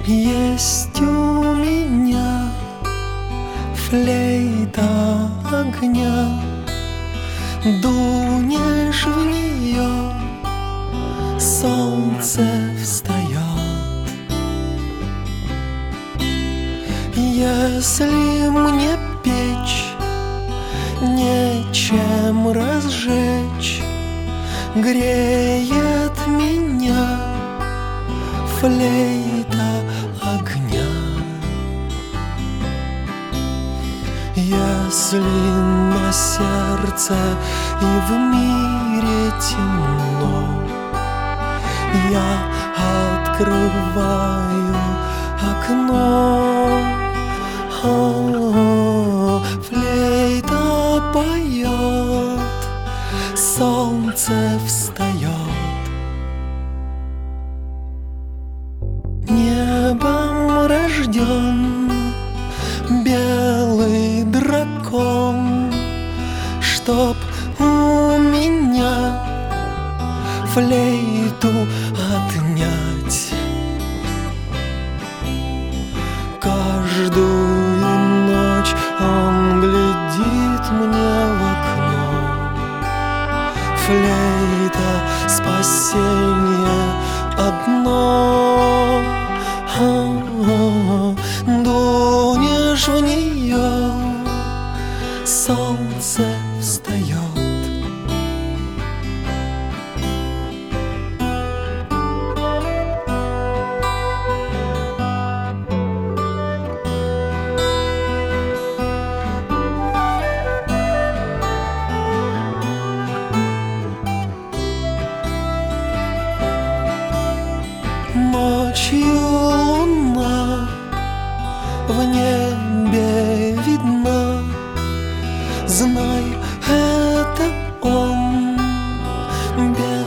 Есть у меня флейта огня, дунешь в нее, солнце встает. Если мне печь, нечем разжечь, греет меня флейта огня. Если на сердце и в мире темно, я открываю окно, флейта поет, солнце встает. Небом рожден белый дракон, чтоб у меня флейту отнять. Каждую ночь он глядит мне в окно. Флейта — спасение одно. Дунешь в нее, солнце встает. Ночью луна в небе видна, знай, это он,